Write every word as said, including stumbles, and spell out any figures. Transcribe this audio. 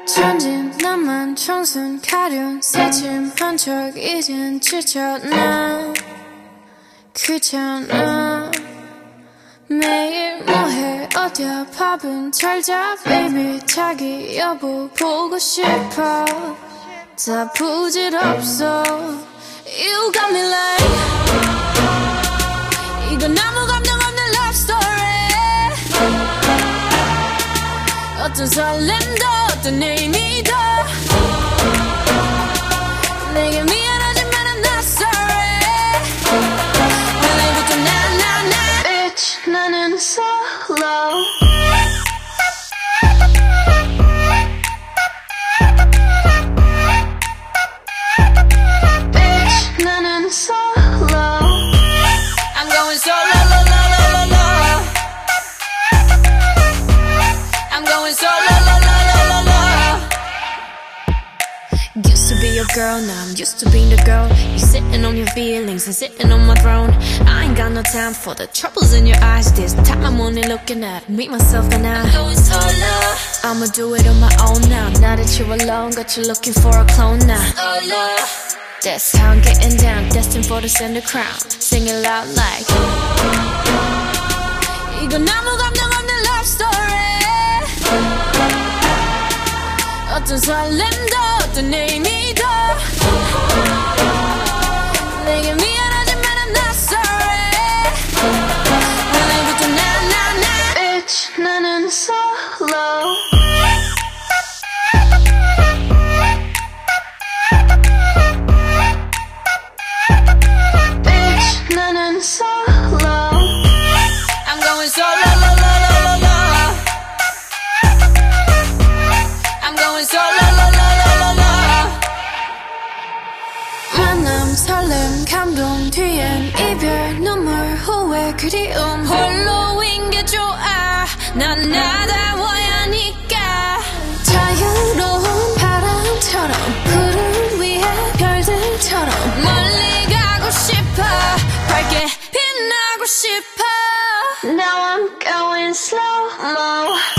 천진 나만 청순 가련 새침한 척 이젠 지쳤나 귀찮아 매일 뭐해 어디야 밥은 잘자 baby 자기 여보 보고 싶어 다 부질없어 You got me like 이건 아무 감정 없는 love story 어떤 설렘도 어떤 의미도 내게 미안하지만 I'm not sorry 오늘부터 나 나 나 Bitch 나는 solo Bitch 나는 solo I'm going solo lo lo lo lo lo I'm going solo lo lo lo lo lo Used to be your girl, now I'm used to being the girl. You sitting on your feelings and sitting on my throne. I ain't got no time for the troubles in your eyes. This time I'm only looking at me, myself and I. I'm going solo. I'ma do it on my own now. Now that you're alone, got you looking for a clone now. Solo. That's how I'm getting down, destined for the center crown. Sing it loud like 이건 아무 감정 없는 love story 어떤 설렘도 어떤 의미도 내게 미안하지만 I'm not sorry 오늘부터 나 나 나 Bitch 나는 solo Bitch 나는 solo I'm going solo lo lo lo lo lo I'm going solo lo lo lo lo lo 만남 설렘 감동 뒤엔 이별 눈물 후회 그리움 홀로인 게 좋아 난 나다워야 하니까 자유로운 바람처럼 푸른 위에 별들처럼 멀리 가고 싶어 밝게 빛나고 싶어 Now I'm going slow-mo